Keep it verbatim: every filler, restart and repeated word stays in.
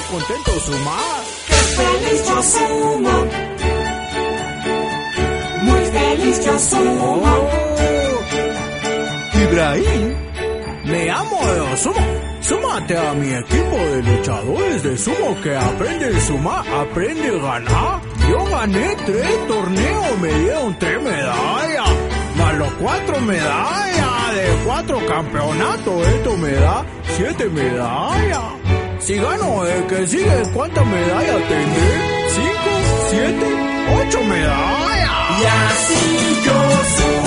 contento sumar. ¡Qué feliz yo sumo! Muy feliz yo sumo. Oh, Ibrahim, me amo de sumo. Súmate a mi equipo de luchadores de sumo que aprende a sumar, aprende a ganar. Yo gané tres torneos, me dieron tres medallas, más los cuatro medallas de cuatro campeonatos. Esto me da siete medallas. Si gano el que sigue, ¿cuántas medallas tendré? ¿Cinco? ¿Siete? ¿Ocho medallas? Y así yo sumo.